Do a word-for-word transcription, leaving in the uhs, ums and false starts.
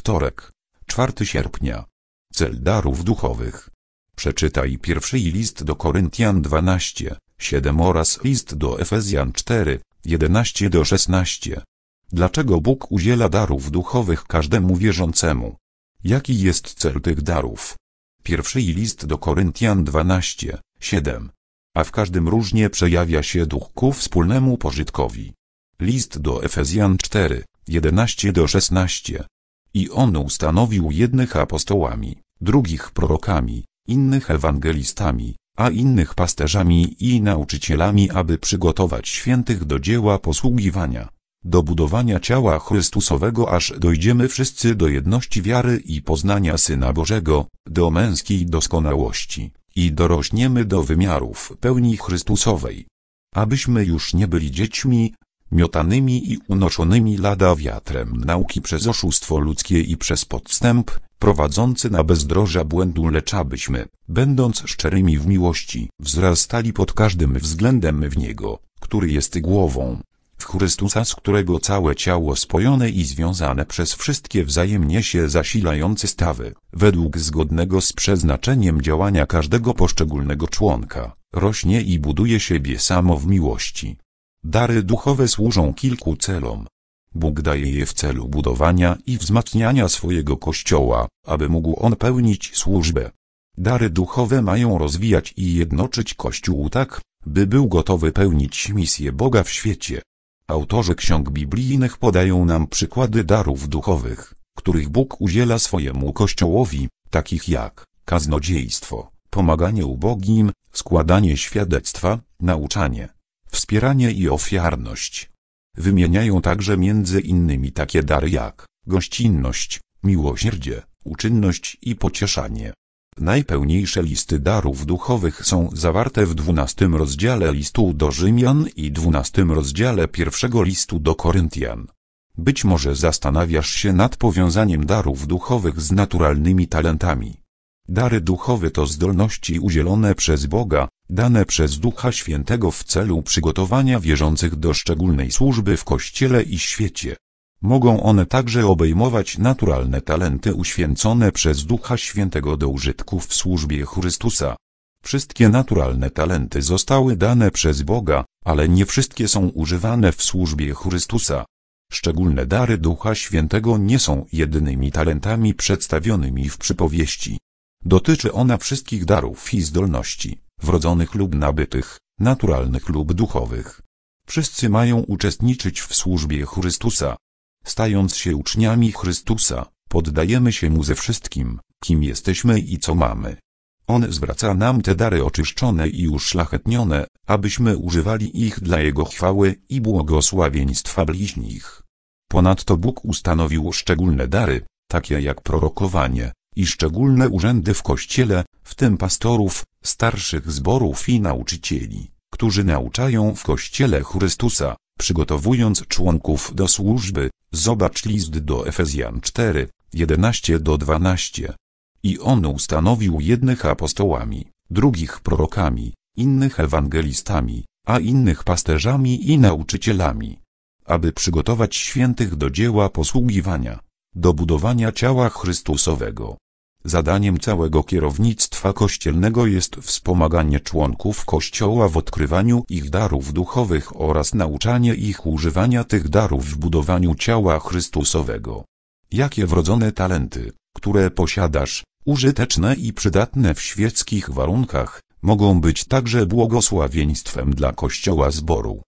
Wtorek, czwartego sierpnia. Cel darów duchowych. Przeczytaj pierwszy list do Koryntian dwanaście, siedem oraz list do Efezjan cztery, jedenaście do szesnastu. Dlaczego Bóg udziela darów duchowych każdemu wierzącemu? Jaki jest cel tych darów? Pierwszy list do Koryntian dwanaście, siedem. A w każdym różnie przejawia się duch ku wspólnemu pożytkowi. List do Efezjan cztery, jedenaście do szesnastu. I on ustanowił jednych apostołami, drugich prorokami, innych ewangelistami, a innych pasterzami i nauczycielami, aby przygotować świętych do dzieła posługiwania, do budowania ciała Chrystusowego, aż dojdziemy wszyscy do jedności wiary i poznania Syna Bożego, do męskiej doskonałości, i dorośniemy do wymiarów pełni Chrystusowej. Abyśmy już nie byli dziećmi, miotanymi i unoszonymi lada wiatrem nauki przez oszustwo ludzkie i przez podstęp, prowadzący na bezdroża błędu, lecz abyśmy, będąc szczerymi w miłości, wzrastali pod każdym względem w Niego, który jest głową, w Chrystusa, z którego całe ciało spojone i związane przez wszystkie wzajemnie się zasilające stawy, według zgodnego z przeznaczeniem działania każdego poszczególnego członka, rośnie i buduje siebie samo w miłości. Dary duchowe służą kilku celom. Bóg daje je w celu budowania i wzmacniania swojego Kościoła, aby mógł on pełnić służbę. Dary duchowe mają rozwijać i jednoczyć Kościół tak, by był gotowy pełnić misję Boga w świecie. Autorzy ksiąg biblijnych podają nam przykłady darów duchowych, których Bóg udziela swojemu Kościołowi, takich jak kaznodziejstwo, pomaganie ubogim, składanie świadectwa, nauczanie, wspieranie i ofiarność. Wymieniają także między innymi takie dary jak gościnność, miłosierdzie, uczynność i pocieszanie. Najpełniejsze listy darów duchowych są zawarte w dwunastym rozdziale listu do Rzymian i dwunastym rozdziale pierwszego listu do Koryntian. Być może zastanawiasz się nad powiązaniem darów duchowych z naturalnymi talentami. Dary duchowe to zdolności udzielone przez Boga, dane przez Ducha Świętego w celu przygotowania wierzących do szczególnej służby w Kościele i świecie. Mogą one także obejmować naturalne talenty uświęcone przez Ducha Świętego do użytku w służbie Chrystusa. Wszystkie naturalne talenty zostały dane przez Boga, ale nie wszystkie są używane w służbie Chrystusa. Szczególne dary Ducha Świętego nie są jedynymi talentami przedstawionymi w przypowieści. Dotyczy ona wszystkich darów i zdolności, wrodzonych lub nabytych, naturalnych lub duchowych. Wszyscy mają uczestniczyć w służbie Chrystusa. Stając się uczniami Chrystusa, poddajemy się Mu ze wszystkim, kim jesteśmy i co mamy. On zwraca nam te dary oczyszczone i uszlachetnione, abyśmy używali ich dla Jego chwały i błogosławieństwa bliźnich. Ponadto Bóg ustanowił szczególne dary, takie jak prorokowanie, i szczególne urzędy w Kościele, w tym pastorów, starszych zborów i nauczycieli, którzy nauczają w Kościele Chrystusa, przygotowując członków do służby. Zobacz list do Efezjan cztery, jedenaście do dwunastu. I on ustanowił jednych apostołami, drugich prorokami, innych ewangelistami, a innych pasterzami i nauczycielami, aby przygotować świętych do dzieła posługiwania, do budowania ciała Chrystusowego. Zadaniem całego kierownictwa kościelnego jest wspomaganie członków Kościoła w odkrywaniu ich darów duchowych oraz nauczanie ich używania tych darów w budowaniu ciała Chrystusowego. Jakie wrodzone talenty, które posiadasz, użyteczne i przydatne w świeckich warunkach, mogą być także błogosławieństwem dla Kościoła zboru.